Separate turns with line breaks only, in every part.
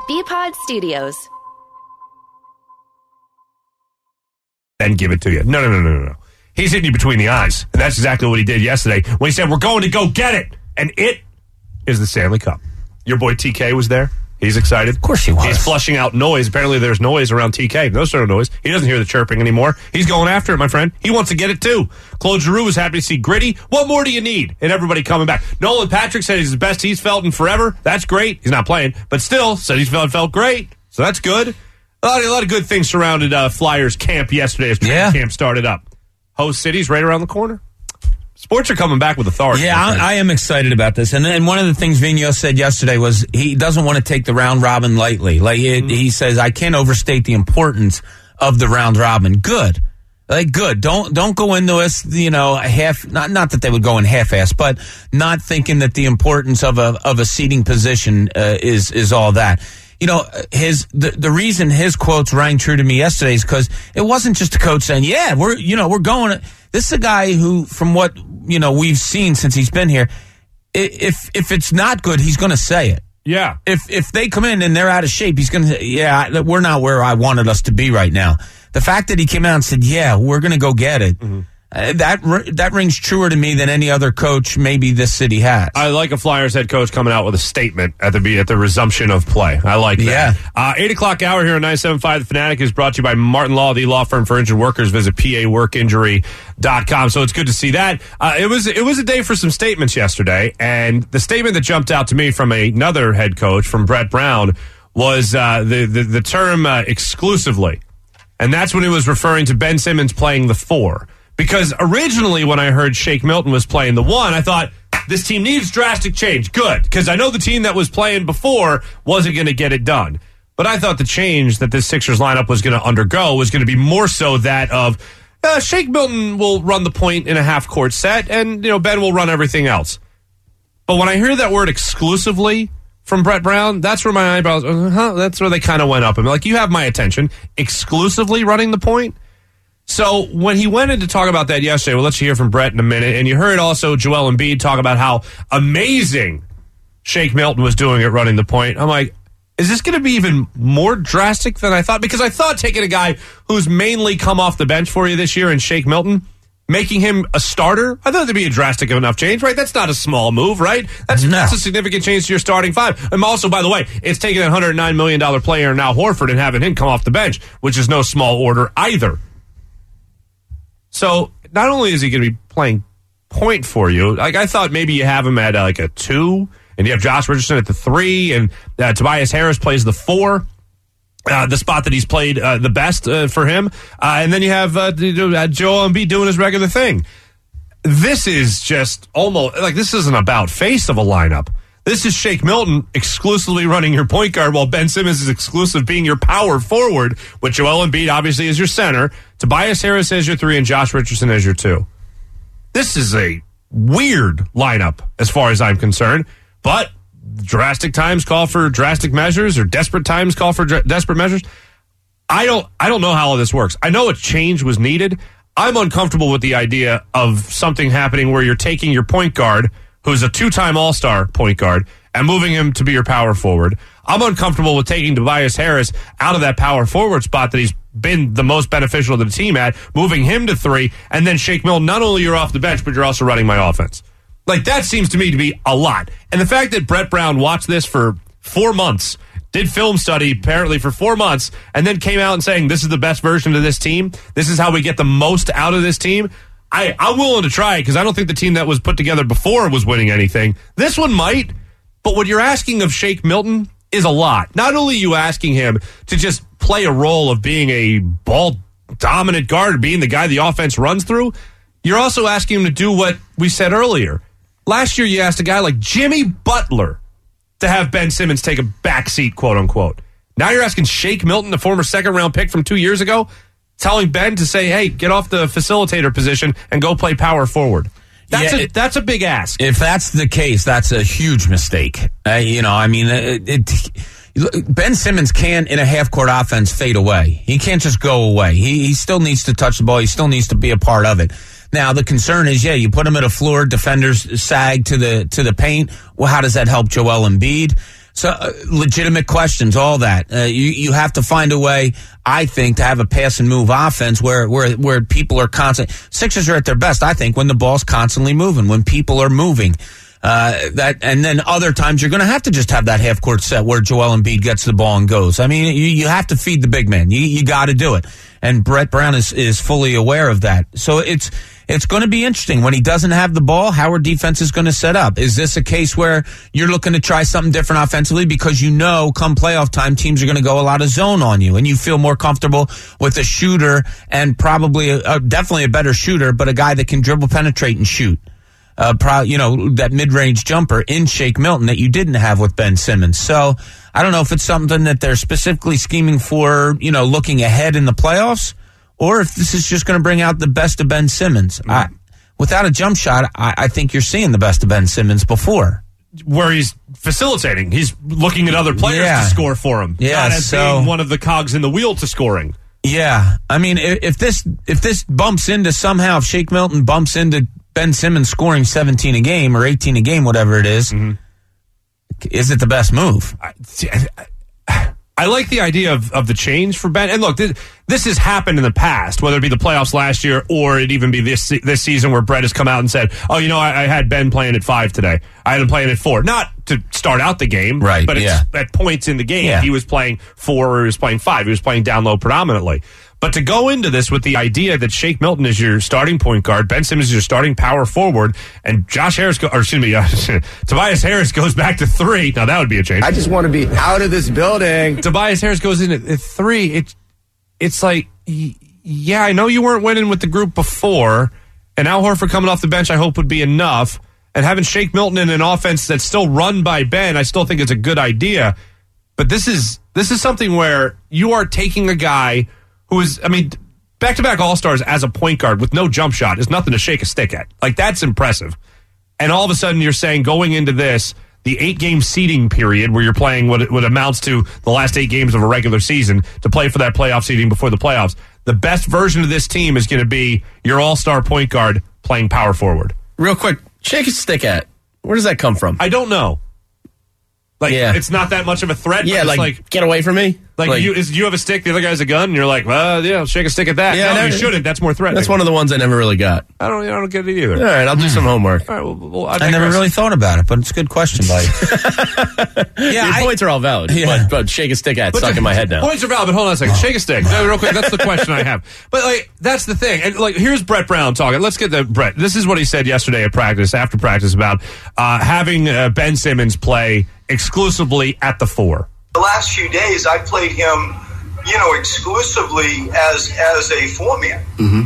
BPod Studios.
And give it to you. No. He's hitting you between the eyes. And that's exactly what he did yesterday when he said, we're going to go get it. And it is the Stanley Cup. Your boy TK was there. He's excited.
Of course he was.
He's flushing out noise. Apparently there's noise around TK. No sort of noise. He doesn't hear the chirping anymore. He's going after it, my friend. He wants to get it too. Claude Giroux was happy to see Gritty. What more do you need? And everybody coming back. Nolan Patrick said he's the best he's felt in forever. That's great. He's not playing, but still said he's felt great. So that's good. A lot of good things surrounded Flyers camp yesterday as camp started up. Host city's right around the corner. Sports are coming back with authority.
Yeah, I am excited about this. And then one of the things Vigneault said yesterday was he doesn't want to take the round robin lightly. Like he says, I can't overstate the importance of the round robin. Good. Good. Don't go into this, half, not that they would go in half-ass, but not thinking that the importance of a seating position is all that. The reason his quotes rang true to me yesterday is because it wasn't just a coach saying, yeah, we're going. This is a guy who, from what, we've seen since he's been here, if it's not good, he's going to say it.
Yeah.
If they come in and they're out of shape, he's going to say, yeah, we're not where I wanted us to be right now. The fact that he came out and said, yeah, we're going to go get it. Mm-hmm. That rings truer to me than any other coach maybe this city has.
I like a Flyers head coach coming out with a statement at the resumption of play. I like that. Yeah. 8 o'clock hour here on 97.5 The Fanatic is brought to you by Martin Law, the law firm for injured workers. Visit paworkinjury.com. So it's good to see that. It was a day for some statements yesterday, and the statement that jumped out to me from another head coach, from Brett Brown, was the term exclusively. And that's when he was referring to Ben Simmons playing the 4. Because originally when I heard Shake Milton was playing the 1, I thought, this team needs drastic change. Good, because I know the team that was playing before wasn't going to get it done. But I thought the change that this Sixers lineup was going to undergo was going to be more so that of Shake Milton will run the point in a half-court set, and Ben will run everything else. But when I hear that word exclusively from Brett Brown, that's where my eyebrows, that's where they kind of went up. I'm like, you have my attention. Exclusively running the point? So when he went in to talk about that yesterday, we'll let you hear from Brett in a minute, and you heard also Joel Embiid talk about how amazing Shake Milton was doing at running the point. I'm like, is this going to be even more drastic than I thought? Because I thought taking a guy who's mainly come off the bench for you this year and Shake Milton, making him a starter, I thought there'd be a drastic enough change, right? That's not a small move, right? That's a significant change to your starting 5. And also, by the way, it's taking a $109 million player now Horford and having him come off the bench, which is no small order either. So not only is he going to be playing point for you, like I thought maybe you have him at like a 2, and you have Josh Richardson at the 3, and Tobias Harris plays the 4, the spot that he's played the best for him. And then you have Joel Embiid doing his regular thing. This is just almost like this isn't about face of a lineup. This is Shake Milton exclusively running your point guard while Ben Simmons is exclusive being your power forward, with Joel Embiid obviously as your center, Tobias Harris as your 3, and Josh Richardson as your 2. This is a weird lineup as far as I'm concerned, but drastic times call for drastic measures, or desperate times call for desperate measures. I don't know how all this works. I know a change was needed. I'm uncomfortable with the idea of something happening where you're taking your point guard, who's a 2-time All-Star point guard, and moving him to be your power forward. I'm uncomfortable with taking Tobias Harris out of that power forward spot that he's been the most beneficial to the team at, moving him to 3, and then Shake Milton, not only you're off the bench, but you're also running my offense. Like, that seems to me to be a lot. And the fact that Brett Brown watched this for 4 months, did film study apparently for 4 months, and then came out and saying, this is the best version of this team, this is how we get the most out of this team, I'm willing to try it, because I don't think the team that was put together before was winning anything. This one might, but what you're asking of Shake Milton is a lot. Not only are you asking him to just play a role of being a ball-dominant guard, being the guy the offense runs through, you're also asking him to do what we said earlier. Last year, you asked a guy like Jimmy Butler to have Ben Simmons take a backseat, quote-unquote. Now you're asking Shake Milton, the former second-round pick from 2 years ago, telling Ben to say, hey, get off the facilitator position and go play power forward. That's a big ask.
If that's the case, that's a huge mistake. Ben Simmons can't, in a half-court offense, fade away. He can't just go away. He still needs to touch the ball. He still needs to be a part of it. Now, the concern is, you put him at a floor, defenders sag to the paint. Well, how does that help Joel Embiid? So legitimate questions, all that. You have to find a way, I think, to have a pass and move offense where people are constant. Sixers are at their best, I think, when the ball's constantly moving, when people are moving. And then other times you're going to have to just have that half court set where Joel Embiid gets the ball and goes. I mean, you have to feed the big man. You got to do it. And Brett Brown is fully aware of that. So it's going to be interesting. When he doesn't have the ball, how our defense is going to set up. Is this a case where you're looking to try something different offensively because you know come playoff time teams are going to go a lot of zone on you and you feel more comfortable with a shooter and probably definitely a better shooter, but a guy that can dribble, penetrate, and shoot. That mid-range jumper in Shake Milton that you didn't have with Ben Simmons. So I don't know if it's something that they're specifically scheming for, looking ahead in the playoffs, or if this is just going to bring out the best of Ben Simmons. Without a jump shot, I think you're seeing the best of Ben Simmons before.
Where he's facilitating. He's looking at other players to score for him.
Yeah,
not as being one of the cogs in the wheel to scoring.
Yeah. I mean, if this bumps into somehow, if Shake Milton bumps into Ben Simmons scoring 17 a game or 18 a game, whatever it is, is it the best move?
I like the idea of the change for Ben. And look, this has happened in the past, whether it be the playoffs last year or it even be this season where Brett has come out and said, I had Ben playing at 5 today. I had him playing at 4. Not to start out the game,
right?
But it's at points in the game. He was playing 4 or he was playing 5. He was playing down low predominantly. But to go into this with the idea that Shake Milton is your starting point guard, Ben Simmons is your starting power forward, and Tobias Harris goes back to 3. Now that would be a change.
I just want to be out of this building.
Tobias Harris goes in at 3. It's like, yeah, I know you weren't winning with the group before, and Al Horford coming off the bench I hope would be enough, and having Shake Milton in an offense that's still run by Ben, I still think it's a good idea. But this is something where you are taking a guy who is, back-to-back All-Stars as a point guard with no jump shot is nothing to shake a stick at. Like, that's impressive. And all of a sudden you're saying going into this, the 8-game seeding period where you're playing what amounts to the last 8 games of a regular season to play for that playoff seeding before the playoffs, the best version of this team is going to be your all-star point guard playing power forward.
Real quick, shake a stick at. Where does that come from?
I don't know. It's not that much of a threat.
Yeah, like get away from me.
You have a stick, the other guy's a gun, and you're like, well, yeah, I'll shake a stick at that. Yeah, no, you shouldn't. That's more threatening.
That's one of the ones I never really got.
I don't get it either.
All right, I'll do some homework.
All right, well,
I never really thought about it, but it's a good question, buddy.
Your points are all valid, but shake a stick at stuck in my head now.
Points are valid, but hold on a second. Shake a stick. No, real quick, that's the question I have. But, that's the thing. And, here's Brett Brown talking. Let's get to Brett. This is what he said yesterday after practice, about having Ben Simmons play exclusively at the 4.
The last few days, I played him, exclusively as a 4-man,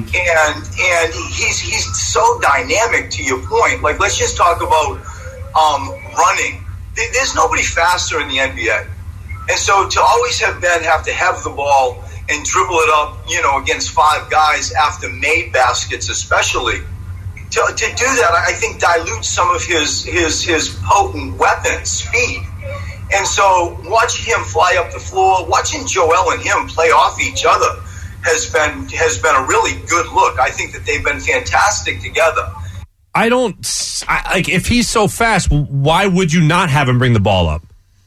and he's so dynamic. To your point, let's just talk about running. There's nobody faster in the NBA, and so to always have Ben have to have the ball and dribble it up, against 5 guys after made baskets, especially. To do that, I think dilutes some of his potent weapon, speed. And so watching him fly up the floor, watching Joel and him play off each other has been a really good look. I think that they've been fantastic together.
If he's so fast, why would you not have him bring the ball up?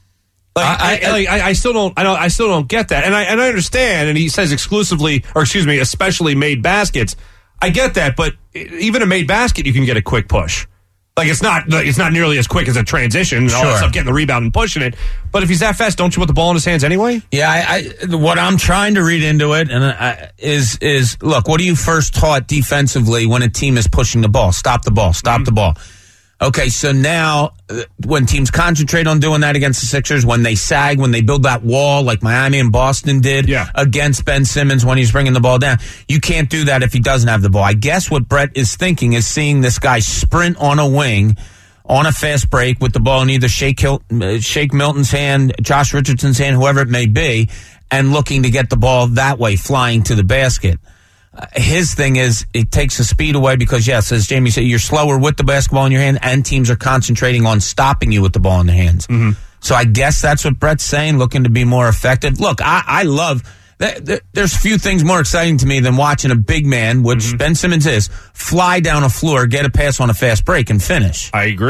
I still don't get that. And I understand, and he says especially made baskets. I get that, but even a made basket, you can get a quick push. It's not nearly as quick as a transition and all that stuff, getting the rebound and pushing it. But if he's that fast, don't you put the ball in his hands anyway?
Yeah, what I'm trying to read into it is look, what are you first taught defensively when a team is pushing the ball? Stop the ball. Stop the ball. Okay, so now when teams concentrate on doing that against the Sixers, when they sag, when they build that wall like Miami and Boston did against Ben Simmons when he's bringing the ball down, you can't do that if he doesn't have the ball. I guess what Brett is thinking is seeing this guy sprint on a wing on a fast break with the ball in either Shake Milton's hand, Josh Richardson's hand, whoever it may be, and looking to get the ball that way, flying to the basket. His thing is it takes the speed away because, yes, as Jamie said, you're slower with the basketball in your hand and teams are concentrating on stopping you with the ball in their hands. Mm-hmm. So I guess that's what Brett's saying, looking to be more effective. Look, I love that. There's few things more exciting to me than watching a big man, which Ben Simmons is, fly down a floor, get a pass on a fast break, and finish.
I agree.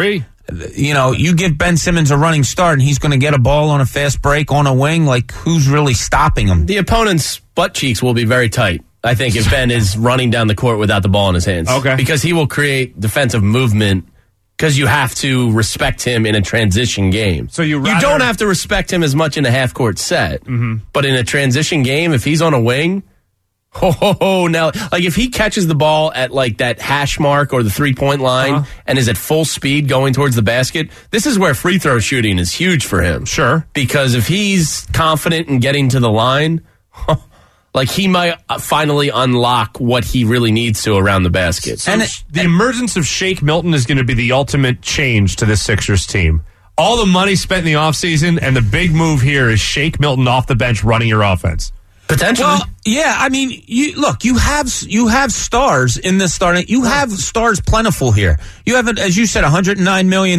You give Ben Simmons a running start and he's going to get a ball on a fast break on a wing. Like, who's really stopping him?
The opponent's butt cheeks will be very tight, I think, if Ben is running down the court without the ball in his hands.
Okay.
Because he will create defensive movement because you have to respect him in a transition game.
So you
don't have to respect him as much in a half-court set. Mm-hmm. But in a transition game, if he's on a wing, now, like if he catches the ball at like that hash mark or the 3-point line and is at full speed going towards the basket, this is where free throw shooting is huge for him.
Sure.
Because if he's confident in getting to the line, like he might finally unlock what he really needs to around the basket.
So the emergence of Shake Milton is going to be the ultimate change to this Sixers team. All the money spent in the offseason and the big move here is Shake Milton off the bench running your offense.
Potentially.
Well, yeah, I mean, you have stars in this starting. You have stars plentiful here. You have, as you said, $109 million.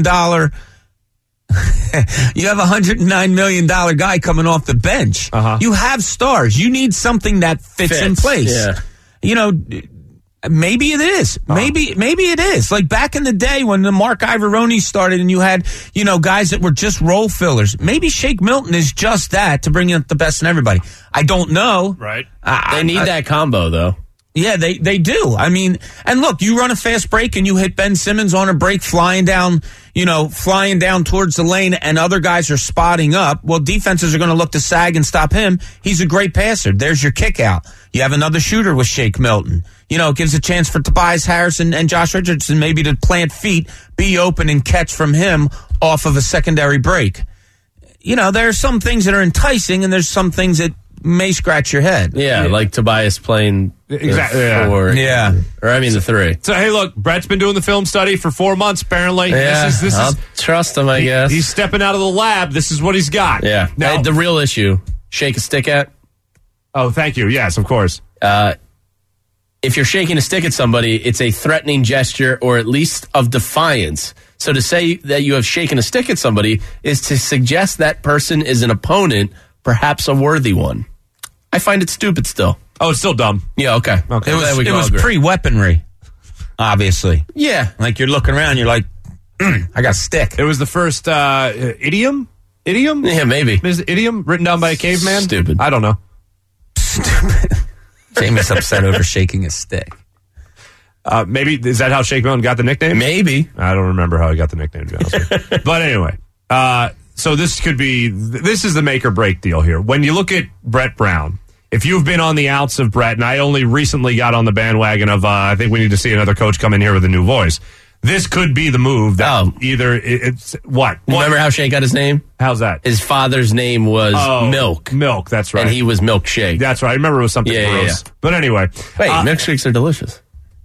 You have $109 million guy coming off the bench. You have stars. You need something that fits in place.
Yeah.
Maybe it is. Maybe it is. Like back in the day when the Mark Ivoroni started and you had, guys that were just role fillers. Maybe Shake Milton is just that to bring out the best in everybody. I don't know.
Right.
They need that combo, though.
Yeah, they do. I mean, and look, you run a fast break and you hit Ben Simmons on a break flying down towards the lane and other guys are spotting up. Well, defenses are going to look to sag and stop him. He's a great passer. There's your kick out. You have another shooter with Shake Milton. It gives a chance for Tobias Harris and Josh Richardson maybe to plant feet, be open and catch from him off of a secondary break. There are some things that are enticing and there's some things that may scratch your head.
Yeah, like Tobias playing
exactly.
The 3.
So hey, look, Brett's been doing the film study for 4 months. Apparently,
yeah, I'll trust him. I guess
he's stepping out of the lab. This is what he's got.
Yeah.
Now
the real issue: shake a stick at.
Oh, thank you. Yes, of course.
If you're shaking a stick at somebody, it's a threatening gesture or at least of defiance. So to say that you have shaken a stick at somebody is to suggest that person is an opponent, perhaps a worthy one. I find it stupid still.
Oh, it's still dumb.
Yeah, okay.
It was pre-weaponry, obviously.
Yeah.
Like you're looking around, you're like, I got a stick.
It was the first idiom? Idiom?
Yeah, maybe.
Is it idiom written down by a caveman?
Stupid.
I don't know.
Stupid. Jamie's upset over shaking a stick.
Maybe, is that how Shake Milton got the nickname?
Maybe.
I don't remember how he got the nickname, to be honest with you. But anyway, so this is the make or break deal here. When you look at Brett Brown, if you've been on the outs of Brett, and I only recently got on the bandwagon of, I think we need to see another coach come in here with a new voice. This could be the move that it's what?
Remember how Shake got his name?
How's that?
His father's name was Milk.
Milk, that's right.
And he was Milkshake.
That's right. I remember it was something gross.
Yeah.
But anyway.
Wait, milkshakes are delicious.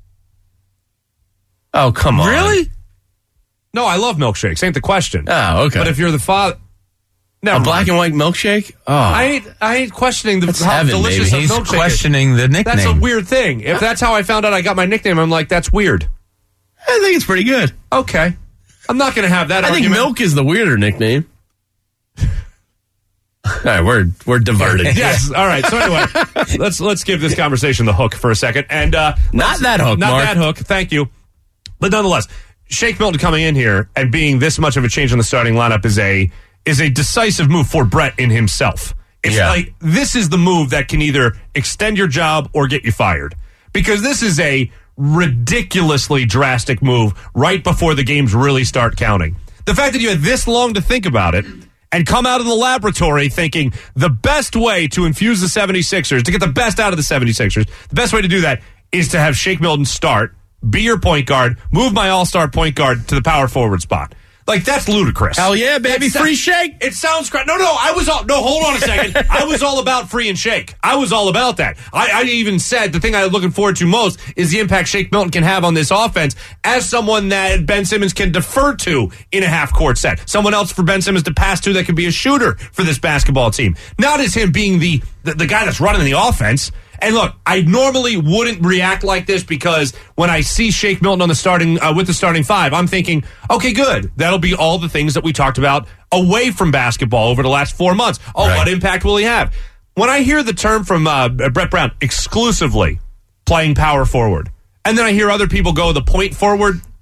Oh, come on.
Really?
No, I love milkshakes. Ain't the question.
Oh, okay.
But if you're the father...
A black and white milkshake? Oh.
I ain't questioning how delicious
He's
a milkshake
questioning the nickname.
That's a weird thing. If that's how I found out I got my nickname, I'm like, that's weird.
I think it's pretty good.
Okay. I'm not going to have that argument.
I think Milk is the weirder nickname. All right, we're diverted.
Yes. All right. So anyway, let's give this conversation the hook for a second. And
not that hook,
Not
Mark.
that hook. Thank you. But nonetheless, Shake Milton coming in here and being this much of a change in the starting lineup is a decisive move for Brett in himself. It's like this is the move that can either extend your job or get you fired. Because this is a ridiculously drastic move right before the games really start counting. The fact that you had this long to think about it and come out of the laboratory thinking the best way to infuse the 76ers, to get the best out of the 76ers, the best way to do that is to have Shake Milton start, be your point guard, move my all-star point guard to the power forward spot. Like, that's ludicrous.
Hell yeah, baby. Free Shake.
It sounds great. No, hold on a second. I was all about free and Shake. I was all about that. I even said the thing I was looking forward to most is the impact Shake Milton can have on this offense as someone that Ben Simmons can defer to in a half-court set. Someone else for Ben Simmons to pass to that can be a shooter for this basketball team. Not as him being the guy that's running the offense. And look, I normally wouldn't react like this because when I see Shake Milton on the starting with the starting five, I'm thinking, okay, good. That'll be all the things that we talked about away from basketball over the last 4 months. Oh, right. What impact will he have? When I hear the term from Brett Brown, exclusively playing power forward, and then I hear other people go the point forward,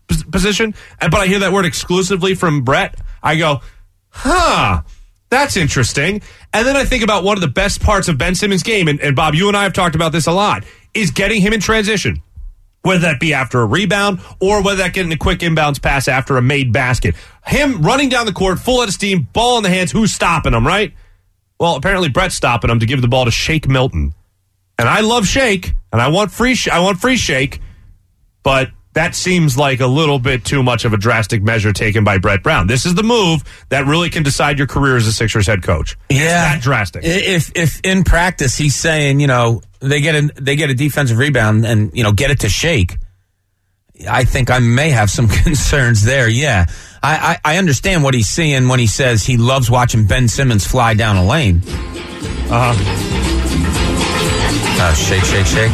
position, but I hear that word exclusively from Brett, I go, that's interesting. And then I think about one of the best parts of Ben Simmons' game, and Bob, you and I have talked about this a lot, is getting him in transition. Whether that be after a rebound or whether that getting a quick inbounds pass after a made basket. Him running down the court, full head of steam, ball in the hands, who's stopping him, right? Well, apparently Brett's stopping him to give the ball to Shake Milton. And I love Shake, and I want free Shake, but that seems like a little bit too much of a drastic measure taken by Brett Brown. This is the move that really can decide your career as a Sixers head coach.
Yeah,
it's that drastic.
If in practice he's saying, they get a defensive rebound and get it to Shake, I think I may have some concerns there. Yeah, I understand what he's seeing when he says he loves watching Ben Simmons fly down a lane. Shake, shake, shake.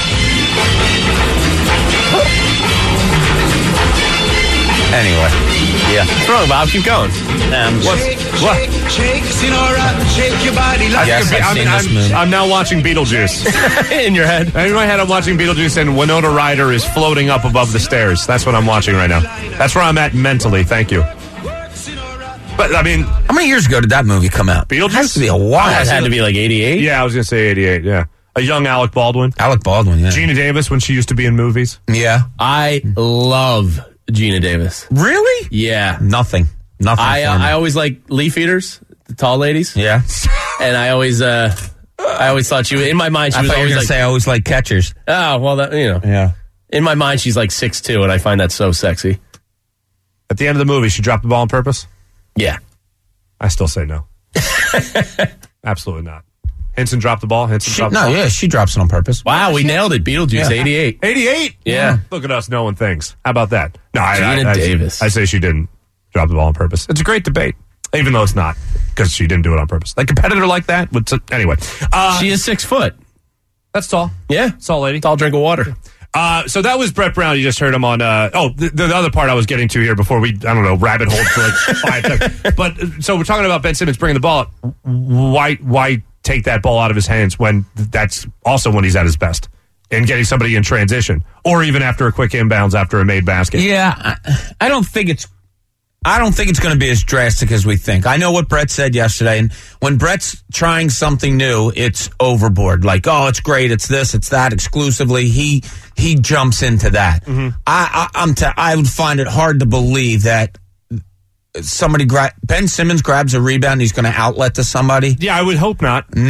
Anyway, yeah.
What's wrong, Bob? Keep going.
What?
Shake your body.
Yes, I've seen this movie.
I'm now watching Beetlejuice.
In your head.
In my head, I'm watching Beetlejuice, and Winona Ryder is floating up above the stairs. That's what I'm watching right now. That's where I'm at mentally. Thank you. But, I mean...
How many years ago did that movie come out?
Beetlejuice?
It has to be a while.
It had to be like 88?
Yeah, I was going to say 88, yeah. A young Alec Baldwin.
Alec Baldwin, yeah.
Gina Davis when she used to be in movies.
Yeah.
I love Gina Davis.
Really?
Yeah.
Nothing.
I always like leaf eaters, the tall ladies.
Yeah.
And I always thought she, in my mind, she was always like...
I always like catchers.
Oh, well, that,
Yeah.
In my mind, she's like 6'2", and I find that so sexy.
At the end of the movie, she dropped the ball on purpose?
Yeah.
I still say no. Absolutely not. Henson dropped the ball.
She drops it on purpose.
Wow, we nailed it. Beetlejuice, 88.
88?
Yeah.
Look at us knowing things. How about that? No,
Gina Davis.
I say she didn't drop the ball on purpose. It's a great debate, even though it's not, because she didn't do it on purpose. A competitor like that would... Anyway.
She is 6 foot.
That's tall.
Yeah.
Tall lady.
Tall drink of water.
So that was Brett Brown. You just heard him on... the other part I was getting to here before we, rabbit hole for like 5 seconds. But, so we're talking about Ben Simmons bringing the ball up. Why take that ball out of his hands when that's also when he's at his best and getting somebody in transition or even after a quick inbounds after a made basket?
Yeah, I don't think it's going to be as drastic as we think. I know what Brett said yesterday, and when Brett's trying something new, it's overboard. Like, oh, it's great, it's this, it's that, exclusively. He jumps into that. Mm-hmm. I would find it hard to believe that Ben Simmons grabs a rebound and he's going to outlet to somebody.
Yeah, I would hope not.
No,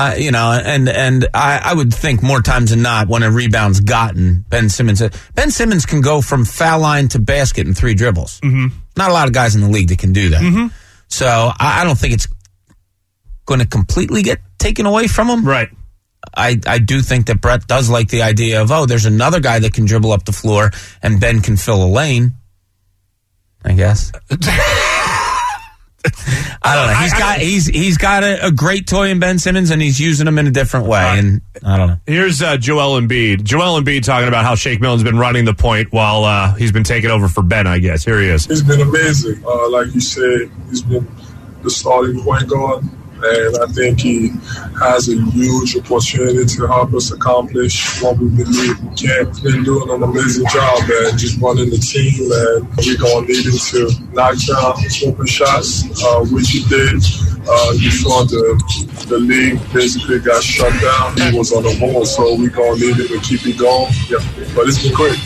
I would think more times than not when a rebound's gotten, Ben Simmons can go from foul line to basket in 3 dribbles. Mm-hmm. Not a lot of guys in the league that can do that. Mm-hmm. So I don't think it's going to completely get taken away from him.
Right.
I do think that Brett does like the idea of, there's another guy that can dribble up the floor and Ben can fill a lane. I guess. I don't know. He's got a great toy in Ben Simmons, and he's using him in a different way. And I don't know.
Here's Joel Embiid. Joel Embiid talking about how Shake Milton's been running the point while he's been taking over for Ben. I guess here he is.
It's been amazing. Like you said, he's been the starting point guard. And I think he has a huge opportunity to help us accomplish what we believe we can. He's been doing an amazing job, man, just running the team, and we're going to need him to knock down open shots, which he did. You saw the league basically got shut down. He was on the wall, so we're going to need him to keep it going. Yeah, but it's been great.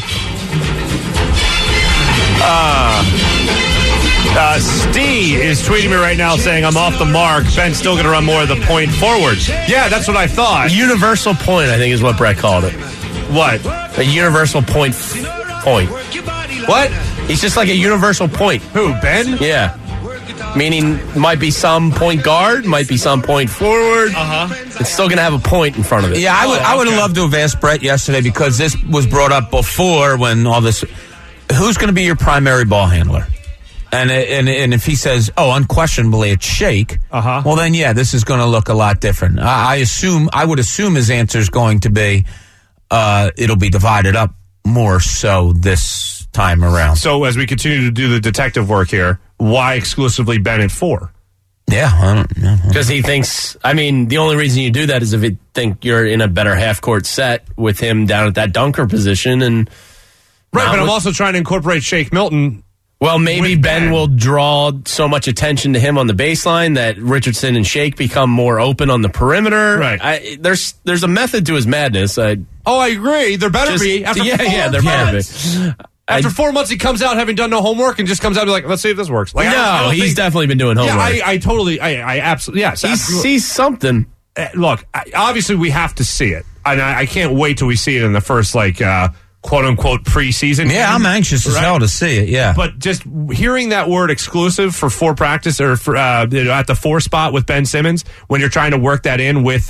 Steve is tweeting me right now saying I'm off the mark. Ben's still going to run more of the point forward. Yeah, that's what I thought.
A universal point, I think, is what Brett called it.
What?
A universal point.
What?
He's just like a universal point.
Who, Ben?
Yeah. Meaning, might be some point guard, might be some point forward. It's still going to have a point in front of it.
Yeah, I would have loved to have asked Brett yesterday because this was brought up before when all this. Who's going to be your primary ball handler? And if he says, unquestionably it's Shake, well then this is going to look a lot different. I would assume his answer is going to be, it'll be divided up more so this time around.
So as we continue to do the detective work here, why exclusively Ben at 4?
Yeah, I don't know.
Because he thinks, the only reason you do that is if you think you're in a better half-court set with him down at that dunker position, and
Right,
Not
but I'm
with-
also trying to incorporate Shake Milton.
Well, maybe
with
Ben will draw so much attention to him on the baseline that Richardson and Shake become more open on the perimeter.
Right.
There's a method to his madness.
I agree. There better be. After
there better be.
After 4 months, he comes out having done no homework and just comes out and be like, let's see if this works. Like, I don't
he's
think-
definitely been doing homework.
Yeah, I absolutely, yes.
He sees something.
Look, obviously we have to see it. And I can't wait till we see it in the first, quote unquote preseason.
Yeah, I'm anxious as hell to see it. Yeah,
but just hearing that word exclusive for practice or for, at the 4 spot with Ben Simmons when you're trying to work that in with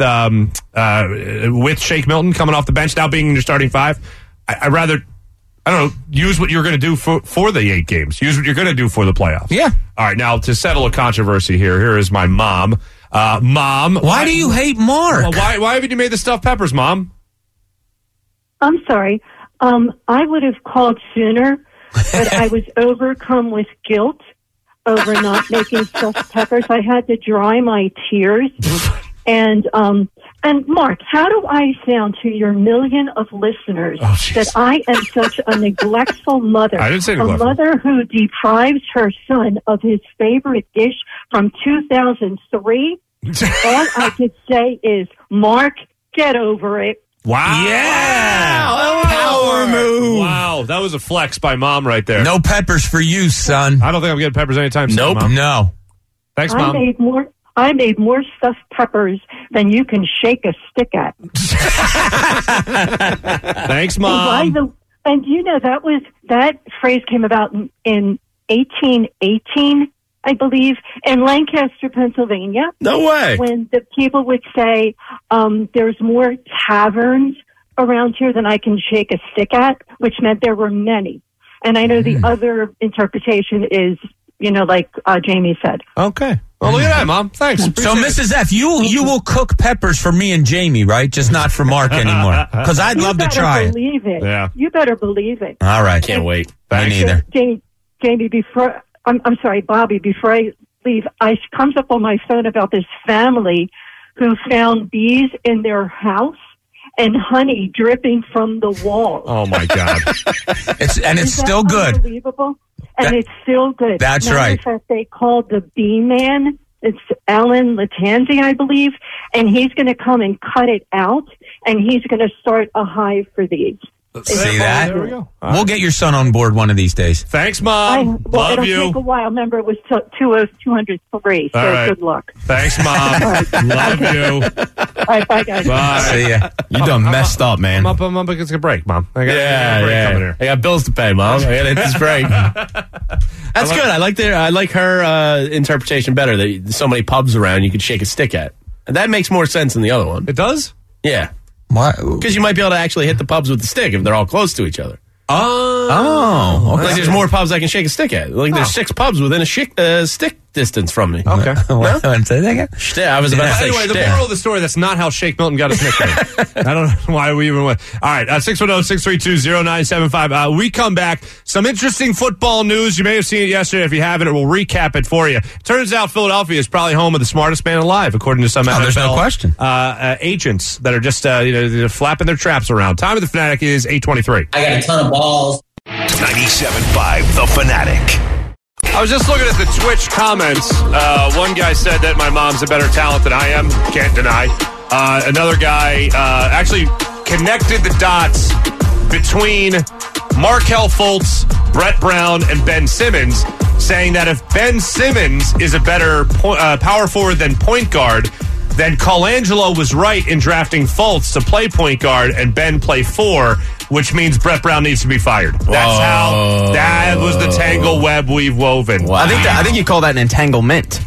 Shake Milton coming off the bench now being in your starting 5, I'd rather, I don't know, use what you're going to do for the 8 games. Use what you're going to do for the playoffs.
Yeah.
All right, now to settle a controversy here is my mom. Mom,
why do you hate Mark?
Well, why haven't you made the stuffed peppers, Mom?
I'm sorry. I would have called sooner, but I was overcome with guilt over not making stuffed peppers. I had to dry my tears. And Mark, how do I sound to your million of listeners that I am such a neglectful mother?
I didn't say
a
neglectful.
mother who deprives her son of his favorite dish from 2003. All I could say is, Mark, get over it.
Wow.
Yeah.
Power move.
Wow. That was a flex by Mom right there.
No peppers for you, son.
I don't think I'm getting peppers anytime soon.
Nope.
Mom.
No.
Thanks,
I
Mom.
made more stuffed peppers than you can shake a stick at.
Thanks, Mom.
And you know that phrase came about in 1818, I believe, in Lancaster, Pennsylvania.
No way.
When the people would say, "There's more taverns around here than I can shake a stick at," which meant there were many. And I know the other interpretation is, like Jamie said.
Okay. Well, look at that, Mom. Thanks.
So, Mrs. F, you will cook peppers for me and Jamie, right? Just not for Mark anymore. Because I'd love to try it.
Believe it.
Yeah.
You better believe it.
All right.
Can't wait.
Me neither.
Jamie, before I'm sorry, Bobby, before I leave, comes up on my phone about this family who found bees in their house and honey dripping from the walls.
Oh, my God.
It's still good.
Unbelievable. And it's still good.
That's
Matter
right.
of fact, they called the bee man. It's Alan Latanzi, I believe. And he's going to come and cut it out. And he's going to start a hive for these.
See that?
There we go.
We'll get your son on board one of these days.
Thanks, Mom. Love
it'll
you.
take a while. Remember, it was 203, so
All right.
good luck.
Thanks, Mom. Love you.
All right, bye, guys.
Bye.
See ya.
You done messed up, man.
I'm up against a break, Mom. I got a break coming here.
I got bills to pay, Mom. I got to hit this break. That's good. I like her interpretation better. That so many pubs around you could shake a stick at. And that makes more sense than the other one.
It does?
Yeah.
What?
Because you might be able to actually hit the pubs with the stick if they're all close to each other.
Oh, okay.
Like there's more pubs I can shake a stick at. Like there's 6 pubs within a stick distance from me.
Okay.
What? Say that again?
I was about to say
Anyway, the
shtick.
moral of the story, that's not how Shake Milton got his nickname. I don't know why we even went. All right, 610-632-0975. We come back. Some interesting football news. You may have seen it yesterday. If you haven't, we'll recap it for you. Turns out Philadelphia is probably home of the smartest man alive, according to some NFL
there's no question.
agents that are just they're flapping their traps around. Time of the Fanatic is 8:23.
I got a ton of balls.
97.5 The Fanatic.
I was just looking at the Twitch comments. One guy said that my mom's a better talent than I am. Can't deny. Another guy actually connected the dots between Markelle Fultz, Brett Brown, and Ben Simmons, saying that if Ben Simmons is a better power forward than point guard, then Colangelo was right in drafting Fultz to play point guard and Ben play 4, which means Brett Brown needs to be fired. That was the tangle web we've woven.
Wow.
I think you call that an entanglement.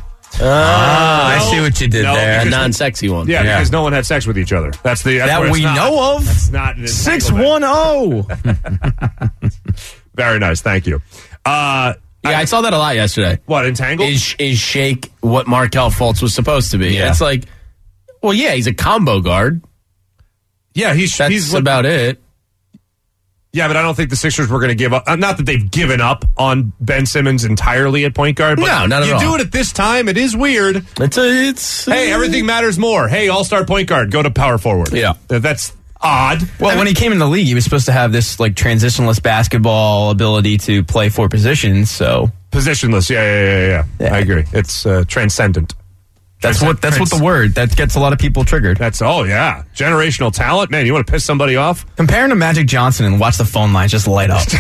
I see what you did there.
A non-sexy one.
Yeah, because no one had sex with each other. That's
that
where it's
we
not.
know of.
It's not an entanglement.
610.
Very nice. Thank you.
Yeah, I saw that a lot yesterday.
What, entangled?
Is Shake what Markelle Fultz was supposed to be?
Yeah.
It's like, well, yeah, he's a combo guard.
Yeah,
That's
he's
about it.
Yeah, but I don't think the Sixers were going to give up. Not that they've given up on Ben Simmons entirely at point guard. But
No, not at
you
all.
do it at this time. It is weird.
It's
Hey, everything matters more. Hey, all-star point guard. Go to power forward.
Yeah.
That's. odd.
Well, when he came in the league, he was supposed to have this like transitionless basketball ability to play 4 positions. So
Positionless, yeah. I agree. It's transcendent.
that's what the word that gets a lot of people triggered.
Generational talent, man. You want to piss somebody off?
Compare him to Magic Johnson and watch the phone lines just light up.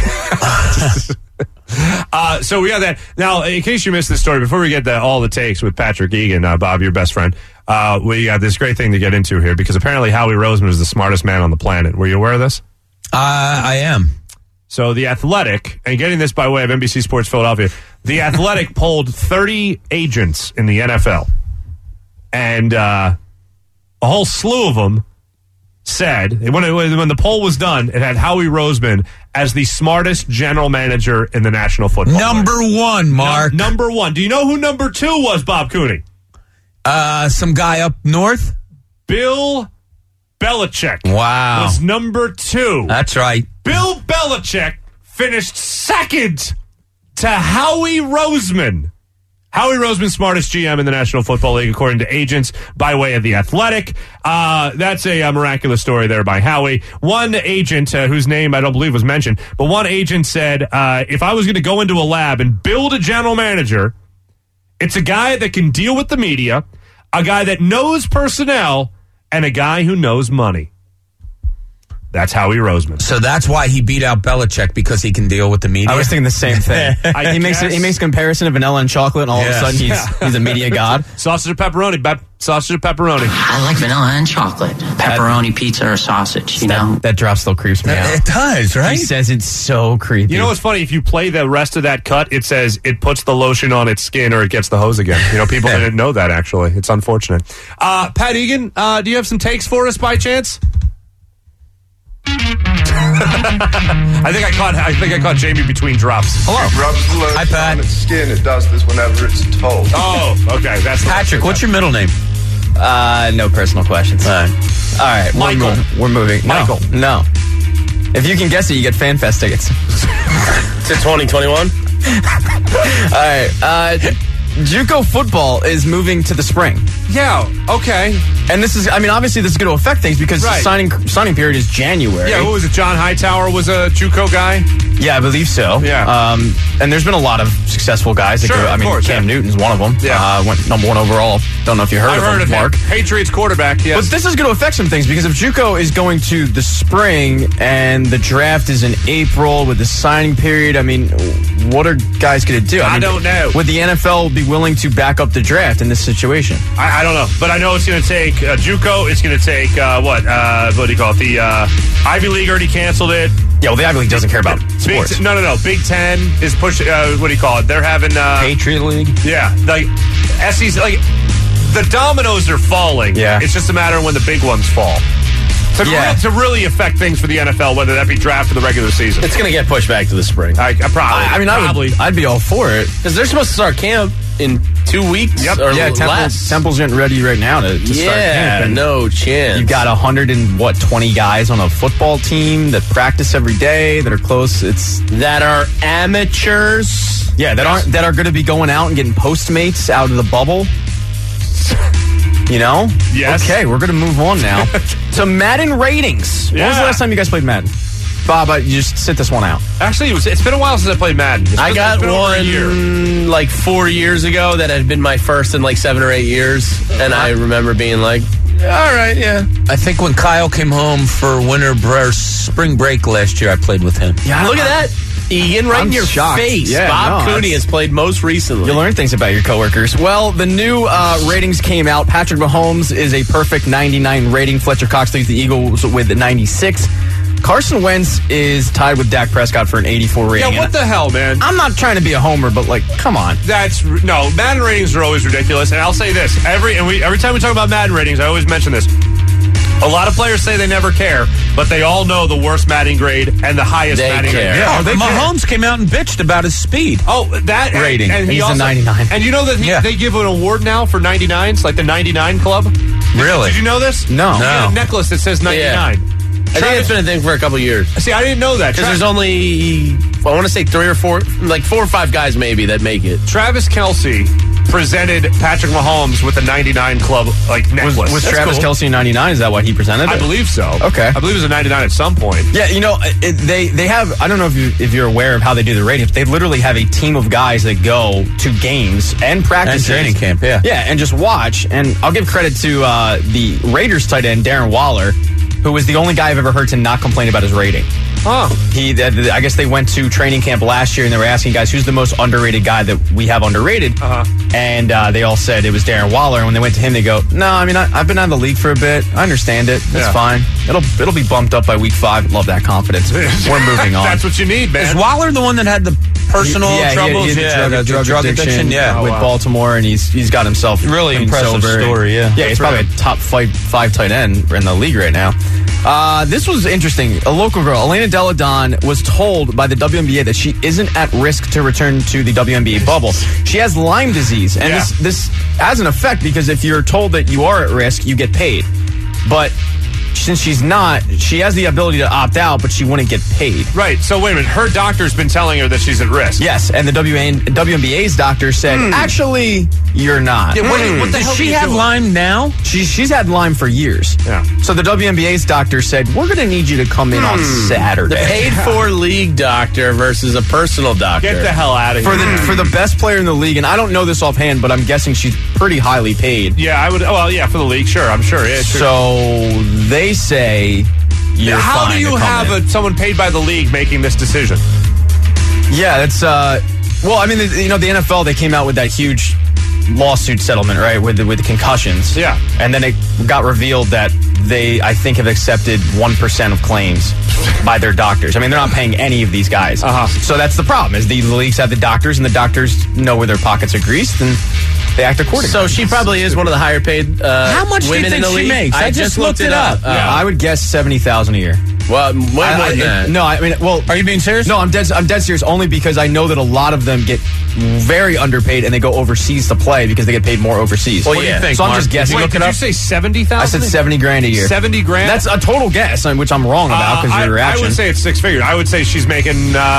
So we got that. Now, in case you missed this story, before we get all the takes with Patrick Egan, Bob, your best friend, we got this great thing to get into here because apparently Howie Roseman is the smartest man on the planet. Were you aware of this?
I am.
So The Athletic, and getting this by way of NBC Sports Philadelphia, The Athletic polled 30 agents in the NFL. And a whole slew of them said, when the poll was done, it had Howie Roseman as the smartest general manager in the National Football League.
Number 1, Mark.
Number 1. Do you know who number 2 was, Bob Cooney?
Some guy up north?
Bill Belichick.
Wow.
Was number 2.
That's right.
Bill Belichick finished second to Howie Roseman. Howie Roseman, smartest GM in the National Football League, according to agents, by way of The Athletic. That's a miraculous story there by Howie. One agent, whose name I don't believe was mentioned, but one agent said, if I was going to go into a lab and build a general manager, it's a guy that can deal with the media, a guy that knows personnel, and a guy who knows money. That's Howie Roseman.
So that's why he beat out Belichick, because he can deal with the media.
I was thinking the same thing. He makes a comparison of vanilla and chocolate, and all of a sudden he's a media god.
Sausage or pepperoni, Beb. Sausage or pepperoni.
I like vanilla and chocolate. Pepperoni, pizza, or sausage, you know?
That drop still creeps me out.
It does, right?
He says it's so creepy.
You know what's funny? If you play the rest of that cut, it says it puts the lotion on its skin or it gets the hose again. You know, people didn't know that, actually. It's unfortunate. Pat Egan, do you have some takes for us by chance? I think I caught Jamie between drops. Hello.
Hi, Pat.
On its skin, it does this whenever it's told.
Oh, okay. That's
Patrick, what's your middle name?
No personal questions. All right.
Michael.
We're moving.
Michael.
No. If you can guess it, you get FanFest tickets.
To 2021?
All right. JUCO football is moving to the spring.
Yeah, okay.
And this is, obviously this is going to affect things because the signing period is January.
Yeah, what was it? John Hightower was a JUCO guy?
Yeah, I believe so.
Yeah.
And there's been a lot of successful guys.
Sure, of course,
Cam Newton's one of them.
Yeah.
Went number 1 overall. Don't know if you heard of him, Mark.
Patriots quarterback, yes.
But this is going to affect some things because if JUCO is going to the spring and the draft is in April with the signing period, what are guys going to do?
I don't know.
Would the NFL be willing to back up the draft in this situation?
I don't know. But I know it's going to take JUCO. It's going to take, what do you call it? The Ivy League already canceled it.
Yeah, well, the Ivy League doesn't care about sports.
No. Big Ten is pushing, what do you call it? They're having...
Patriot League?
Yeah. Like, SEC, like, the dominoes are falling.
Yeah.
It's just a matter of when the big ones fall. To really affect things for the NFL, whether that be draft or the regular season.
It's going to get pushed back to the spring.
Probably.
I'd be all for it.
Because they're supposed to start camp in 2 weeks or less.
Temple's getting ready right now to start camp. And
no chance.
You've got 120 guys on a football team that practice every day, that are close.
That are amateurs.
Yeah, that are going to be going out and getting Postmates out of the bubble. You know?
Yes.
Okay, we're going to move on now to Madden ratings. When was the last time you guys played Madden? Bob, you just sit this one out.
Actually, it's been a while since I played Madden.
I got one like 4 years ago that had been my first in like 7 or 8 years. And I remember being like, all right, yeah.
I think when Kyle came home for spring break last year, I played with him.
Yeah, look at that. Ian, right in your face.
Yeah,
Bob Cooney has played most recently.
You learn things about your coworkers. Well, the new ratings came out. Patrick Mahomes is a perfect 99 rating. Fletcher Cox leads the Eagles with 96. Carson Wentz is tied with Dak Prescott for an 84 rating.
Yeah, what the hell, man?
I'm not trying to be a homer, but come on.
Madden ratings are always ridiculous. And I'll say this, every time we talk about Madden ratings, I always mention this. A lot of players say they never care, but they all know the worst Madden grade and the highest Madden grade.
Yeah, Mahomes came out and bitched about his speed.
Oh, that
rating.
And
he's a 99.
And you know that they give an award now for 99s, like the 99 Club?
Really?
Did you know this?
No.
You get a necklace that says 99.
Yeah. I think it's been a thing for a couple of years.
See, I didn't know that.
Because there's only, I want to say 3 or 4, like 4 or 5 guys maybe that make it.
Travis Kelce presented Patrick Mahomes with a 99 club necklace.
Was Travis Kelce 99? Is that why he presented it?
I believe so.
Okay.
I believe it was a 99 at some point.
Yeah, they have, I don't know if you're aware of how they do the ratings. They literally have a team of guys that go to games and practices.
And training camp, yeah.
Yeah, and just watch. And I'll give credit to the Raiders tight end, Darren Waller, who was the only guy I've ever heard to not complain about his rating.
Oh.
I guess they went to training camp last year and they were asking guys, who's the most underrated guy that we have underrated? And they all said it was Darren Waller. And when they went to him, they go, no, I mean, I've been out of the league for a bit. I understand it. It's fine. It'll be bumped up by week 5. Love that confidence. We're moving on.
That's what you need, man.
Is Waller the one that had the personal troubles?
The drug addiction with Baltimore, and he's got himself
really impressive
sober.
Story, yeah.
Yeah, he's probably a top 5 tight end in the league right now. This was interesting. A local girl, Elena Deladon, was told by the WNBA that she isn't at risk to return to the WNBA bubble. She has Lyme disease, and this has an effect because if you're told that you are at risk, you get paid. But since she's not, she has the ability to opt out, but she wouldn't get paid.
Right. So wait a minute. Her doctor's been telling her that she's at risk.
Yes, and the WNBA's doctor said, actually, you're not.
Yeah, what the hell
Does she have Lyme now?
She's had Lyme for years.
Yeah.
So the WNBA's doctor said, we're going to need you to come in on Saturday.
The paid-for league doctor versus a personal doctor.
Get the hell out of here.
For the best player in the league, and I don't know this offhand, but I'm guessing she's pretty highly paid.
Yeah, I would. Well, yeah, for the league, sure. I'm sure. Yeah, sure.
So they say you're
how
fine
do you
to come
have
in.
Someone paid by the league making this decision?
Yeah, that's well, I mean, the NFL, they came out with that huge lawsuit settlement, right, with the concussions.
Yeah.
And then it got revealed that they, I think, have accepted 1% of claims by their doctors. I mean, they're not paying any of these guys. So that's the problem, is the leagues have the doctors, and the doctors know where their pockets are greased, and they act accordingly.
So she probably is one of the higher paid
How much do you think she makes?
I just looked it up.
I would guess $70,000 a year.
Well, way more than that.
No, I mean, well,
are you being serious?
No, I'm dead serious. Only because I know that a lot of them get very underpaid and they go overseas to play because they get paid more overseas.
Well, what do you think,
so I'm
Mark?
just guessing.
Wait, did you say 70,000?
I said $70,000 a year.
70 grand.
That's a total guess, which I'm wrong about because of your reaction.
I would say it's 6 figures. I would say she's making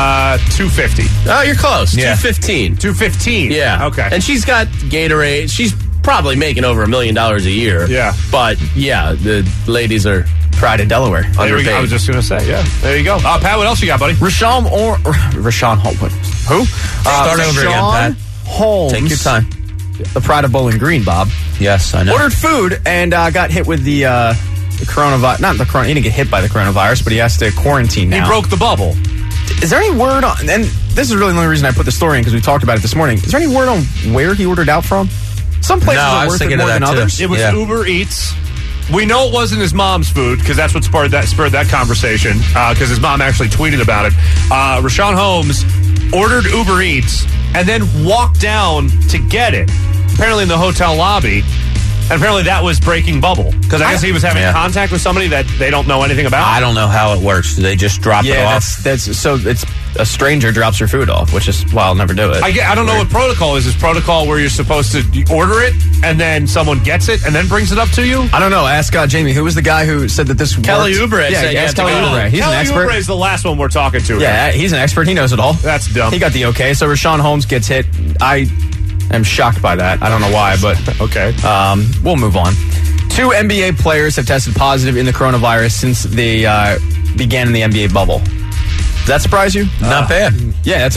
$250.
Oh, you're close.
Yeah.
$215.
$215.
Yeah.
Okay.
And she's got Gatorade. She's probably making over $1 million a year.
Yeah.
But yeah, the ladies are
Pride of Delaware.
There we go. I was just going to say, yeah. There you go. Pat, what else you got, buddy?
Rashawn Holmes. Who?
Start over again, Pat.
Holmes.
Take your time.
The Pride of Bowling Green, Bob.
Yes, I know.
Ordered food and got hit with the coronavirus. Not the corona. He didn't get hit by the coronavirus, but he has to quarantine now.
He broke the bubble.
Is there any word on? And this is really the only reason I put the story in because we talked about it this morning. Is there any word on where he ordered out from? Some places are worth it more than others.
It was Uber Eats. We know it wasn't his mom's food because that's what spurred that conversation because his mom actually tweeted about it. Rashawn Holmes ordered Uber Eats and then walked down to get it, apparently in the hotel lobby. And apparently that was breaking bubble because I guess he was having contact with somebody that they don't know anything about.
I don't know how it works. Do they just drop it off?
That's so it's a stranger drops your food off, which is why I'll never do it.
I don't know what protocol is. Is protocol where you're supposed to order it and then someone gets it and then brings it up to you?
I don't know. Ask Jamie. Who was the guy who said that this
Kelly
worked?
Oubre.
Yeah, ask Kelly Oubre. He's
Kelly
an expert.
Oubre is the last one we're talking to.
Yeah, he's an expert. He knows it all.
That's dumb.
He got the okay. So Rashawn Holmes gets hit. I am shocked by that. I don't know why, but
okay.
We'll move on. 2 NBA players have tested positive in the coronavirus since they began in the NBA bubble. Does that surprise you?
Not bad.
Yeah, that's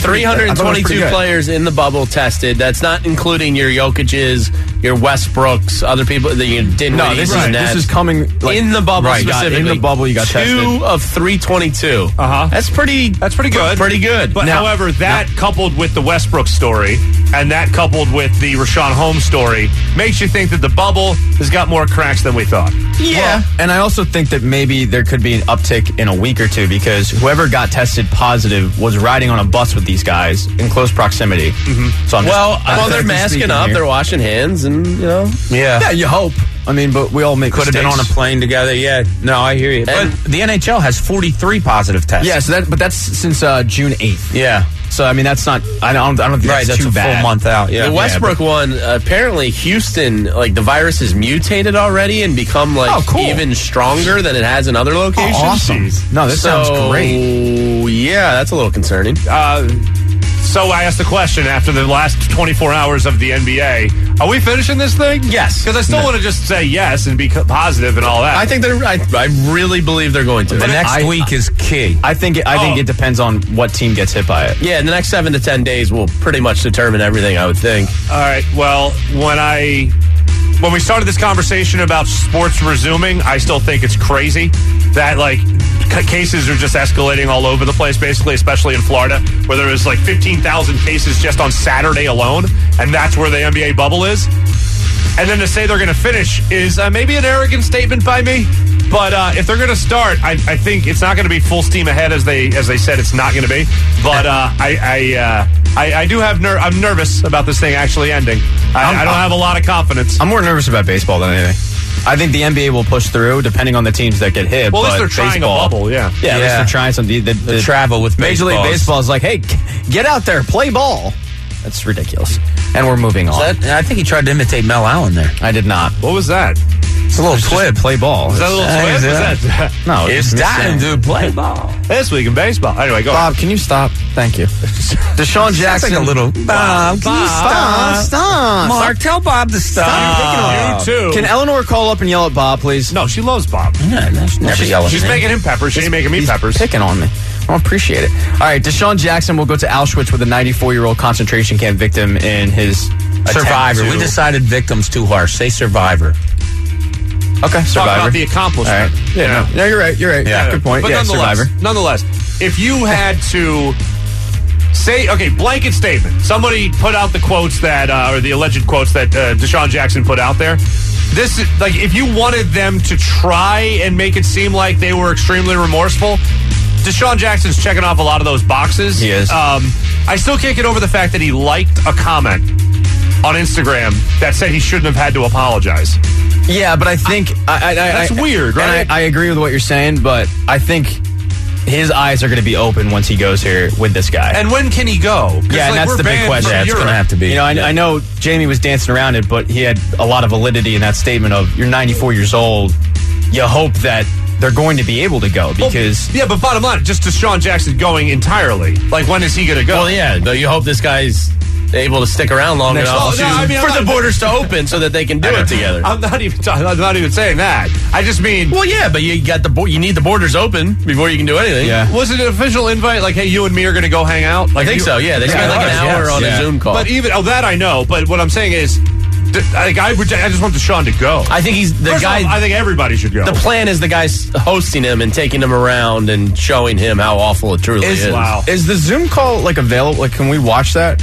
322 players in the bubble tested. That's not including your Jokic's, your Westbrooks, other people that you didn't.
No, this is coming
in the bubble specifically.
In the bubble, you got
2
tested.
of 322. That's pretty good. Pretty good.
But however, that coupled with the Westbrook story and that coupled with the Rashawn Holmes story makes you think that the bubble has got more cracks than we thought.
Yeah. Well, and I also think that maybe there could be an uptick in a week or two because whoever got tested positive was riding on a bus with these guys in close proximity. Mm-hmm. So
they're masking up, they're washing hands, and
yeah, you hope. I mean, but we all make
could have been on a plane together. Yeah, no, I hear you. But the NHL has 43 positive tests.
Yeah, so that's since June 8th.
Yeah.
So I mean, that's not. I don't think that's too
a
bad.
Full month out. Yeah.
The Westbrook one. Apparently, Houston, the virus has mutated already and become even stronger than it has in other locations.
Oh, awesome! No, this sounds great.
Yeah, that's a little concerning.
So I asked the question after the last 24 hours of the NBA, are we finishing this thing?
Yes.
Because I still want to just say yes and be positive and all that.
I think I really believe they're going to.
The next week is key.
I think it depends on what team gets hit by it.
Yeah, in the next 7 to 10 days will pretty much determine everything, I would think.
All right. Well, when we started this conversation about sports resuming, I still think it's crazy that, like, cases are just escalating all over the place, basically, especially in Florida, where there was like 15,000 cases just on Saturday alone, and that's where the NBA bubble is. And then to say they're going to finish is maybe an arrogant statement by me. But if they're going to start, I think it's not going to be full steam ahead as they said it's not going to be. But I do have I'm nervous about this thing actually ending. I don't have a lot of confidence.
I'm more nervous about baseball than anything. I think the NBA will push through depending on the teams that get hit.
Well, at least
but
they're trying
baseball,
a bubble, yeah.
At least they're trying something. The
travel with
Major League Baseball is like, hey, get out there, play ball. That's ridiculous. And we're moving on.
I think he tried to imitate Mel Allen there.
I did not.
What was that?
It's a little twib.
Play ball.
Is that a little twib?
No.
It's time to play ball.
This week in baseball. Anyway, go
Bob,
ahead.
can you stop? Thank you. Deshaun Jackson.
Like a little. Bob, can you stop?
Stop.
Mark, tell Bob to stop.
You too.
Can Eleanor call up and yell at Bob, please?
No, she loves Bob.
Yeah, never yelling.
She's making him peppers. She ain't making me peppers.
Picking on me. I don't appreciate it. All right, Deshaun Jackson will go to Auschwitz with a 94-year-old concentration camp victim in his
survivor. We decided victim's too harsh. Say survivor.
Okay, survivor.
Talk about the accomplishment.
All right. Yeah, no, you're right. You're right. Yeah, good point.
But
yeah, survivor.
Nonetheless, if you had to say, okay, blanket statement. Somebody put out the quotes that, or the alleged quotes that Deshaun Jackson put out there. This is like, if you wanted them to try and make it seem like they were extremely remorseful, Deshaun Jackson's checking off a lot of those boxes.
He is.
I still can't get over the fact that he liked a comment on Instagram that said he shouldn't have had to apologize.
Yeah, but I think
that's weird, right?
And I agree with what you're saying, but I think his eyes are going to be open once he goes here with this guy.
And when can he go?
Yeah, and that's the big question.
Yeah, it's going to have to be.
You know, I know Jamie was dancing around it, but he had a lot of validity in that statement of, you're 94 years old. You hope that they're going to be able to go because...
Well, yeah, but bottom line, just Deshaun Jackson going entirely. Like, when is he going to go?
Well, yeah, though you hope this guy's able to stick around long enough for the borders to open so that they can do it together.
I'm not even saying that. I just mean...
Well, yeah, but you need the borders open before you can do anything.
Yeah.
Was it an official invite? Like, hey, you and me are going to go hang out? Like,
I think so, yeah. They spent like an hour on a Zoom call.
But even... Oh, that I know. But what I'm saying is... I just want Deshaun to go.
I think he's the guy.
I think everybody should go.
The plan is the guy's hosting him and taking him around and showing him how awful it truly is.
Wow.
Is the Zoom call like available? Like, can we watch that?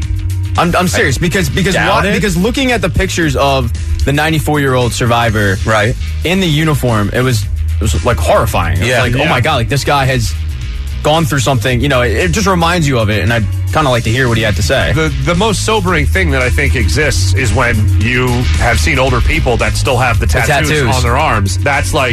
I'm serious because looking at the pictures of the 94-year-old survivor,
right,
in the uniform, it was like horrifying. It was like, oh my god, like this guy has gone through something. You know, it just reminds you of it, and I'd kind of like to hear what he had to say.
The most sobering thing that I think exists is when you have seen older people that still have the tattoos on their arms. That's like,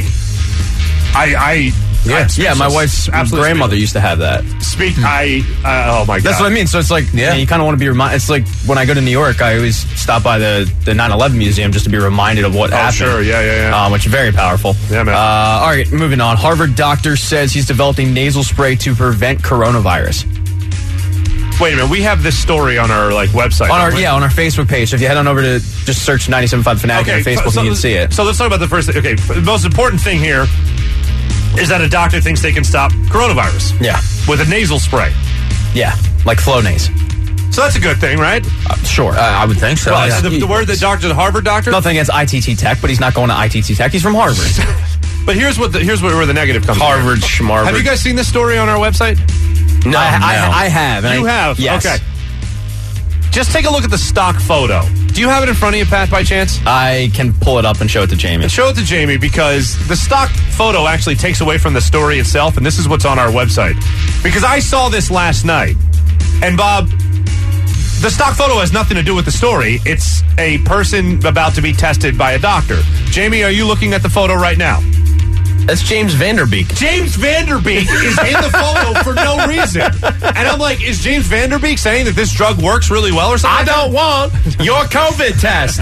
my wife's grandmother used to have that.
Oh my god,
that's what I mean. So it's like, you kind of want to be reminded. It's like when I go to New York, I always stop by the 9/11 museum just to be reminded of what happened.
Sure, yeah.
Which is very powerful.
Yeah, man.
All right, moving on. Harvard doctor says he's developing nasal spray to prevent coronavirus.
Wait a minute, we have this story on our website.
On our Facebook page. So if you head on over to just search 97.5 Fanatic on Facebook, and you can see it.
So let's talk about the first thing. Okay, the most important thing here is that a doctor thinks they can stop coronavirus.
Yeah.
With a nasal spray.
Yeah, like Flonase.
So that's a good thing, right?
Sure.
I would think so.
Well, the word the doctor, the Harvard doctor?
Nothing against ITT Tech, but he's not going to ITT Tech. He's from Harvard.
But here's where the negative comes
Harvard, Schmarvard.
Have you guys seen this story on our website?
No, I have.
You have?
Yes.
Okay. Just take a look at the stock photo. Do you have it in front of you, Pat, by chance?
I can pull it up and show it to Jamie.
Show it to Jamie because the stock photo actually takes away from the story itself, and this is what's on our website. Because I saw this last night, and Bob, the stock photo has nothing to do with the story. It's a person about to be tested by a doctor. Jamie, are you looking at the photo right now?
That's James Vanderbeek.
James Vanderbeek is in the photo for no reason. And I'm like, is James Vanderbeek saying that this drug works really well or something?
I don't want your COVID test.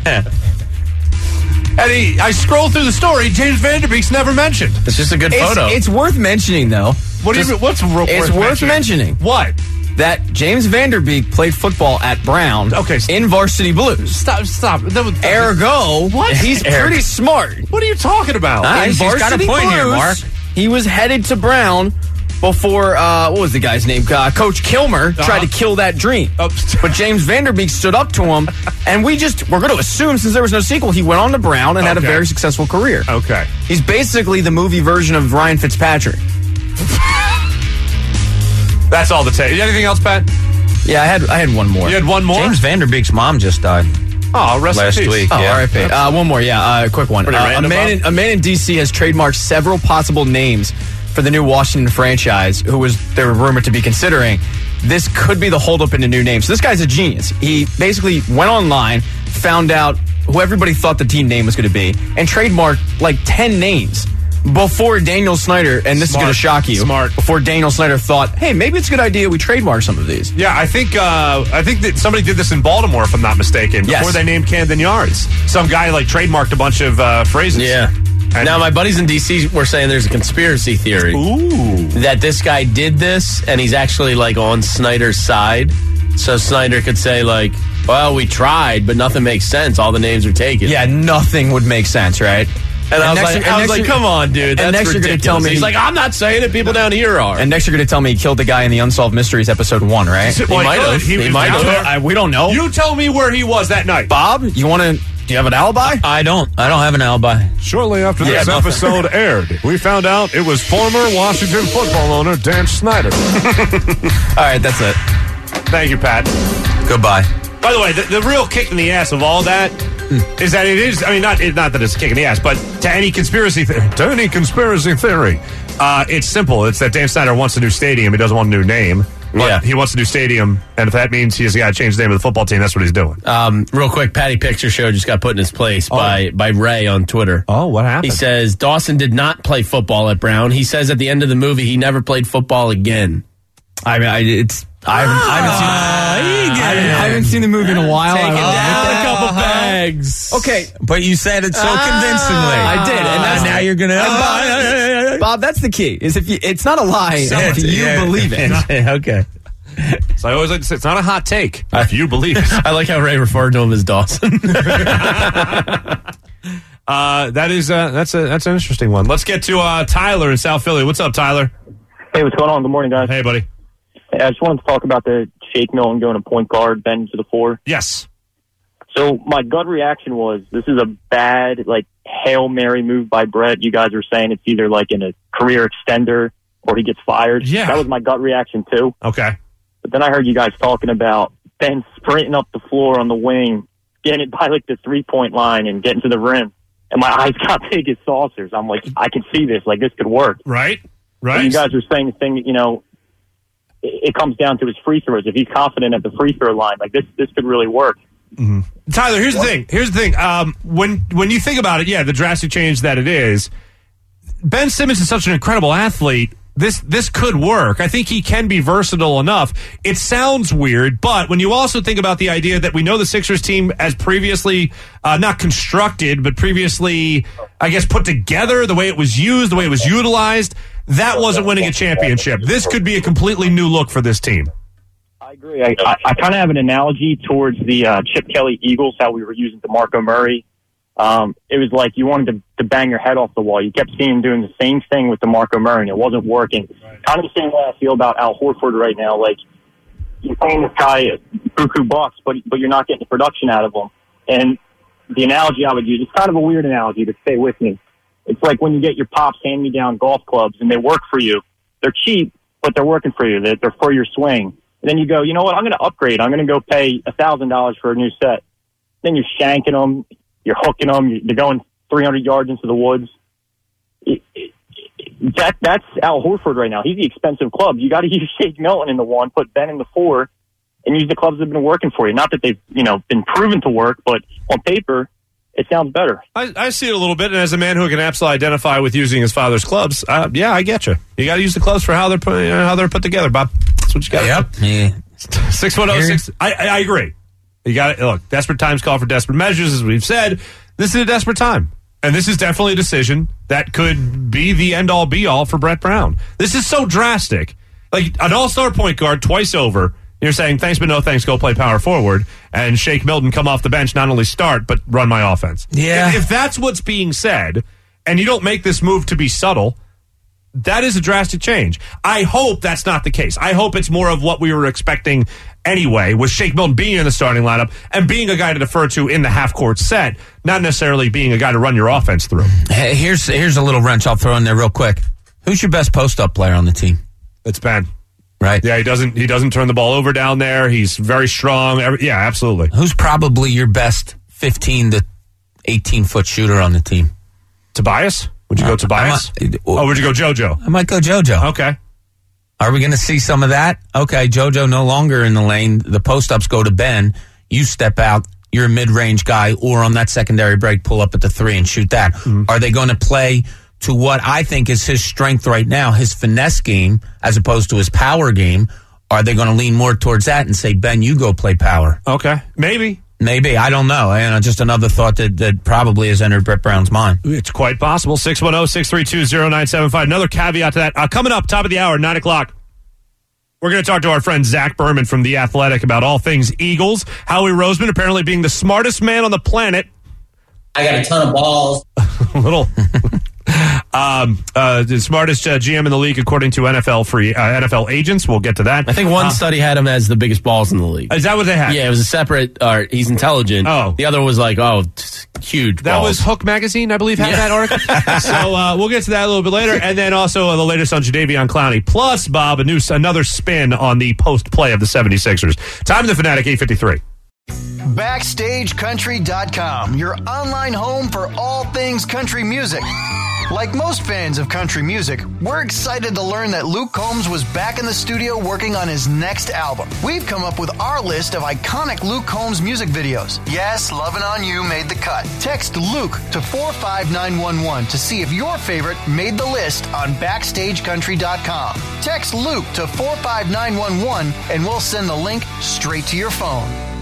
And I scroll through the story, James Vanderbeek's never mentioned.
It's just a good photo.
It's worth mentioning, though.
What do you mean? What's
It's worth mentioning.
What?
that James Vanderbeek played football at Brown in Varsity Blues.
Stop.
Ergo,
what?
He's pretty smart.
What are you talking about?
He's got a point here, Mark. He was headed to Brown before, what was the guy's name? Coach Kilmer tried to kill that dream. But James Vanderbeek stood up to him, and we're going to assume, since there was no sequel, he went on to Brown and had a very successful career.
Okay.
He's basically the movie version of Ryan Fitzpatrick.
That's all the take. Anything else, Pat?
Yeah, I had one more.
You had one more?
James Vanderbeek's mom just died.
Oh, rest in
last
peace.
week.
Oh,
Yeah.
R.I.P. One more, a quick one. A man in D.C. has trademarked several possible names for the new Washington franchise, they were rumored to be considering. This could be the holdup in a new name. So this guy's a genius. He basically went online, found out who everybody thought the team name was going to be, and trademarked like 10 names before Daniel Snyder, and this is going to shock you, before Daniel Snyder thought, hey, maybe it's a good idea we trademark some of these.
Yeah, I think that somebody did this in Baltimore, if I'm not mistaken, before they named Camden Yards. Some guy trademarked a bunch of phrases.
Yeah. Now, my buddies in D.C. were saying there's a conspiracy theory that this guy did this, and he's actually on Snyder's side. So Snyder could say well, we tried, but nothing makes sense. All the names are taken.
Yeah, nothing would make sense, right?
And I was like, come on, dude. That's
next
ridiculous.
you're going to tell me.
He's like, I'm not saying it. People down here are.
And next you're going to tell me he killed the guy in the Unsolved Mysteries episode 1, right?
He might have. He might have.
We don't know.
You tell me where he was that night.
Bob, do you have an alibi?
I don't have an alibi.
Shortly after this episode aired, we found out it was former Washington football owner Dan Snyder.
All right, that's it.
Thank you, Pat.
Goodbye.
By the way, the real kick in the ass of all that is that it is, not that it's a kick in the ass, but to any conspiracy theory, it's simple. It's that Dan Snyder wants a new stadium. He doesn't want a new name. But he wants a new stadium, and if that means he's got to change the name of the football team, that's what he's doing.
Real quick, Patty Picture Show just got put in his place by Ray on Twitter.
Oh, what happened?
He says Dawson did not play football at Brown. He says at the end of the movie he never played football again.
I haven't seen the movie in a while.
Take it down a couple bags.
Okay,
but you said it so convincingly.
I did, and
now you're gonna.
Bob, that's the key. Is it's not a lie if you believe it.
Okay.
So I always like to say it's not a hot take if you believe it.
I like how Ray referred to him as Dawson.
That's an interesting one. Let's get to Tyler in South Philly. What's up, Tyler?
Hey, what's going on? Good morning, guys.
Hey, buddy.
Hey, I just wanted to talk about the Shake Milton going to point guard, Ben to the 4.
Yes.
So my gut reaction was this is a bad, Hail Mary move by Brett. You guys were saying it's either in a career extender or he gets fired.
Yeah.
That was my gut reaction, too.
Okay.
But then I heard you guys talking about Ben sprinting up the floor on the wing, getting it by the 3-point line and getting to the rim. And my eyes got big as saucers. I'm like, I can see this. This could work.
Right.
And you guys were saying the thing, it comes down to his free throws. If he's confident at the free throw line, this could really work.
Mm-hmm. Tyler, here's the thing. When you think about it, the drastic change that it is, Ben Simmons is such an incredible athlete. This could work. I think he can be versatile enough. It sounds weird, but when you also think about the idea that we know the Sixers team as previously not constructed, but previously, I guess, put together, the way it was used, the way it was utilized, that wasn't winning a championship. This could be a completely new look for this team.
I agree. I kind of have an analogy towards the Chip Kelly Eagles, how we were using DeMarco Murray. It was like you wanted to bang your head off the wall. You kept seeing him doing the same thing with DeMarco Murray, and it wasn't working. Right. Kind of the same way I feel about Al Horford right now. You're paying this guy buku bucks, but you're not getting the production out of him. And the analogy I would use, it's kind of a weird analogy, but stay with me. It's like when you get your pops hand-me-down golf clubs, and they work for you. They're cheap, but they're working for you. They're for your swing. And then you go, you know what, I'm going to upgrade. I'm going to go pay $1,000 for a new set. Then you're shanking them. You're hooking them. They're going 300 yards into the woods. That's Al Horford right now. He's the expensive club. You got to use Shake Milton in the 1, put Ben in the 4, and use the clubs that have been working for you. Not that they've been proven to work, but on paper, it sounds better.
I see it a little bit, and as a man who can absolutely identify with using his father's clubs, I get you. You got to use the clubs for how they're put together, Bob. That's what you got.
Yep.
610-6. I agree. You got to look. Desperate times call for desperate measures, as we've said. This is a desperate time, and this is definitely a decision that could be the end-all, be-all for Brett Brown. This is so drastic. Like an all-star point guard twice over. You're saying, thanks but no thanks, go play power forward. And Shake Milton come off the bench, not only start, but run my offense.
Yeah.
If that's what's being said, and you don't make this move to be subtle, that is a drastic change. I hope that's not the case. I hope it's more of what we were expecting anyway, with Shake Milton being in the starting lineup and being a guy to defer to in the half-court set, not necessarily being a guy to run your offense through.
Hey, here's a little wrench I'll throw in there real quick. Who's your best post-up player on the team?
It's Ben.
Right.
Yeah, he doesn't turn the ball over down there. He's very strong. Yeah, absolutely.
Who's probably your best 15 to 18-foot shooter on the team?
Tobias? Would you go Tobias? Would you go JoJo?
I might go JoJo.
Okay.
Are we going to see some of that? Okay, JoJo no longer in the lane. The post-ups go to Ben. You step out. You're a mid-range guy, or on that secondary break, pull up at the 3 and shoot that. Mm-hmm. Are they going to play to what I think is his strength right now, his finesse game, as opposed to his power game? Are they going to lean more towards that and say, Ben, you go play power?
Okay, maybe.
I don't know. And just another thought that probably has entered Brett Brown's mind.
It's quite possible. 610-632-0975. Another caveat to that. Coming up, top of the hour, 9 o'clock. We're going to talk to our friend Zach Berman from The Athletic about all things Eagles. Howie Roseman apparently being the smartest man on the planet.
I got a ton of balls.
Little... the smartest GM in the league, according to NFL agents. We'll get to that.
I think one study had him as the biggest balls in the league.
Is that what they had?
Yeah, it was a separate. He's intelligent.
Oh,
the other was like, huge.
That
balls.
was Hook Magazine, I believe, had that article. So we'll get to that a little bit later, and then also the latest on Jadeveon Clowney. Plus, Bob, another spin on the post play of the 76ers. Time the Fanatic 8:53.
BackstageCountry.com, your online home for all things country music. Like most fans of country music, we're excited to learn that Luke Combs was back in the studio working on his next album. We've come up with our list of iconic Luke Combs music videos. Yes, Lovin' On You made the cut. Text Luke to 45911 to see if your favorite made the list on BackstageCountry.com. Text Luke to 45911 and we'll send the link straight to your phone.